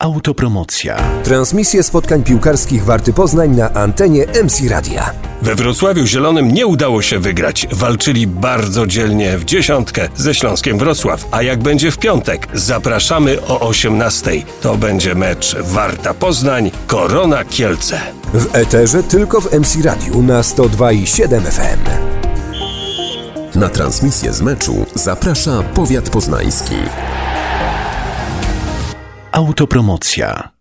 Autopromocja. Transmisje spotkań piłkarskich Warty Poznań na antenie MC Radia. We Wrocławiu Zielonym nie udało się wygrać. Walczyli bardzo dzielnie w dziesiątkę ze Śląskiem Wrocław. A jak będzie w piątek? Zapraszamy o 18:00. To będzie mecz Warta Poznań, Korona Kielce. W eterze tylko w MC Radiu na 102,7 FM. Na transmisję z meczu zaprasza Powiat Poznański. Autopromocja.